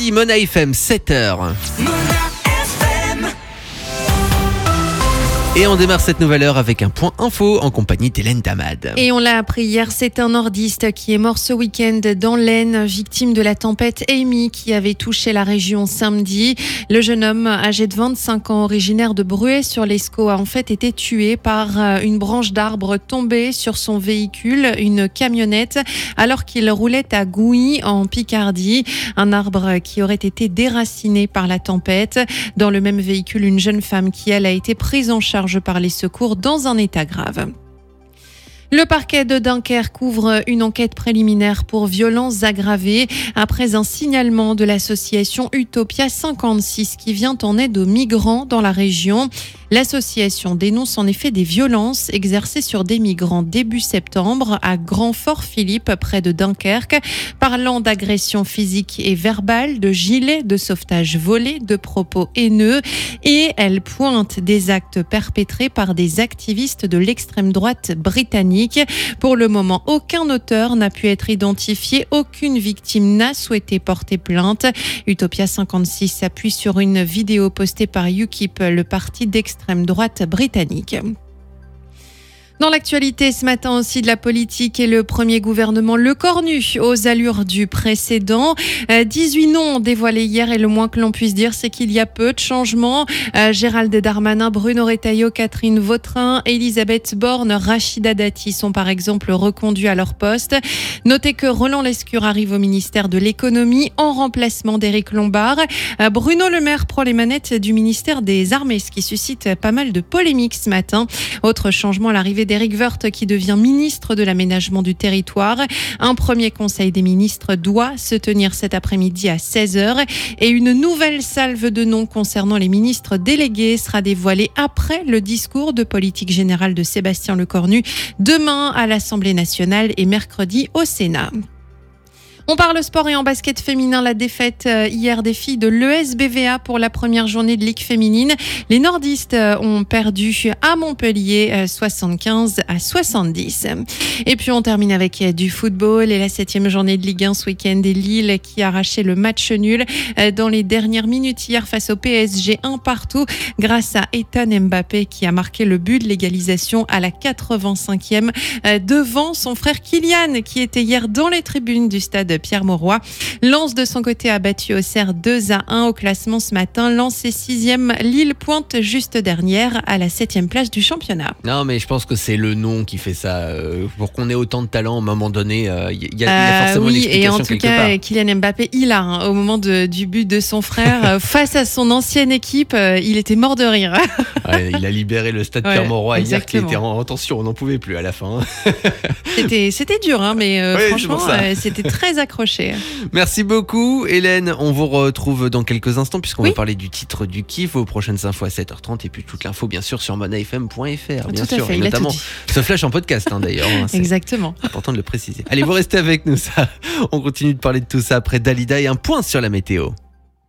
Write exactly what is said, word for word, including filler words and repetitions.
mercredi, Mona F M, sept heures. Et on démarre cette nouvelle heure avec un point info en compagnie d'Hélène Damad. Et on l'a appris hier, c'est un nordiste qui est mort ce week-end dans l'Aisne, victime de la tempête Amy qui avait touché la région samedi. Le jeune homme, âgé de vingt-cinq ans, originaire de Bruay-sur-l'Escaut, a en fait été tué par une branche d'arbre tombée sur son véhicule, une camionnette, alors qu'il roulait à Gouy en Picardie. Un arbre qui aurait été déraciné par la tempête. Dans le même véhicule, une jeune femme qui, elle, a été prise en charge par les secours dans un état grave. Le parquet de Dunkerque ouvre une enquête préliminaire pour violences aggravées après un signalement de l'association Utopia cinquante-six qui vient en aide aux migrants dans la région. L'association dénonce en effet des violences exercées sur des migrants début septembre à Grand-Fort-Philippe, près de Dunkerque, parlant d'agressions physiques et verbales, de gilets de sauvetage volés, de propos haineux, et elle pointe des actes perpétrés par des activistes de l'extrême droite britannique. Pour le moment, aucun auteur n'a pu être identifié, aucune victime n'a souhaité porter plainte. Utopia cinquante-six s'appuie sur une vidéo postée par UKIP, le parti d'extrême droite britannique. Dans l'actualité ce matin aussi de la politique et le premier gouvernement Lecornu aux allures du précédent. dix-huit noms dévoilés hier et le moins que l'on puisse dire c'est qu'il y a peu de changements. Gérald Darmanin, Bruno Retailleau, Catherine Vautrin, Elisabeth Borne, Rachida Dati sont par exemple reconduits à leur poste. Notez que Roland Lescure arrive au ministère de l'économie en remplacement d'Éric Lombard. Bruno Le Maire prend les manettes du ministère des Armées, ce qui suscite pas mal de polémiques ce matin. Autre changement, l'arrivée d'Éric Woerth qui devient ministre de l'aménagement du territoire. Un premier conseil des ministres doit se tenir cet après-midi à seize heures et une nouvelle salve de noms concernant les ministres délégués sera dévoilée après le discours de politique générale de Sébastien Lecornu demain à l'Assemblée nationale et mercredi au Sénat. On parle sport et en basket féminin, la défaite hier des filles de l'E S B V A pour la première journée de Ligue féminine. Les nordistes ont perdu à Montpellier soixante-quinze à soixante-dix. Et puis on termine avec du football et la septième journée de Ligue un ce week-end et Lille qui a arraché le match nul dans les dernières minutes hier face au P S G un partout grâce à Ethan Mbappé qui a marqué le but de l'égalisation à la quatre-vingt-cinquième devant son frère Kylian qui était hier dans les tribunes du stade Pierre Mauroy. Lens de son côté a battu Auxerre deux à un au classement ce matin. Lens est sixième, Lille pointe juste dernière à la septième place du championnat. Non mais je pense que c'est le nom qui fait ça. Euh, pour qu'on ait autant de talent à un moment donné, il euh, y, y, y a forcément euh, oui, une explication et en tout quelque cas, part. Kylian Mbappé, il a hein, au moment de, du but de son frère face à son ancienne équipe, euh, il était mort de rire. Ouais, il a libéré le stade ouais, Pierre Mauroy hier qui exactement. était en tension, on n'en pouvait plus à la fin. C'était, c'était dur, hein, mais euh, oui, franchement, euh, c'était très accroché. Merci beaucoup Hélène, on vous retrouve dans quelques instants puisqu'on oui. va parler du titre du kiff aux prochaines infos à sept heures trente et puis toute l'info bien sûr sur mona f m point f r bien tout sûr, à fait, et il notamment a tout dit. ce flash en podcast hein, d'ailleurs. Hein, c'est Exactement. important de le préciser. Allez, vous restez avec nous, ça. On continue de parler de tout ça après Dalida et un point sur la météo.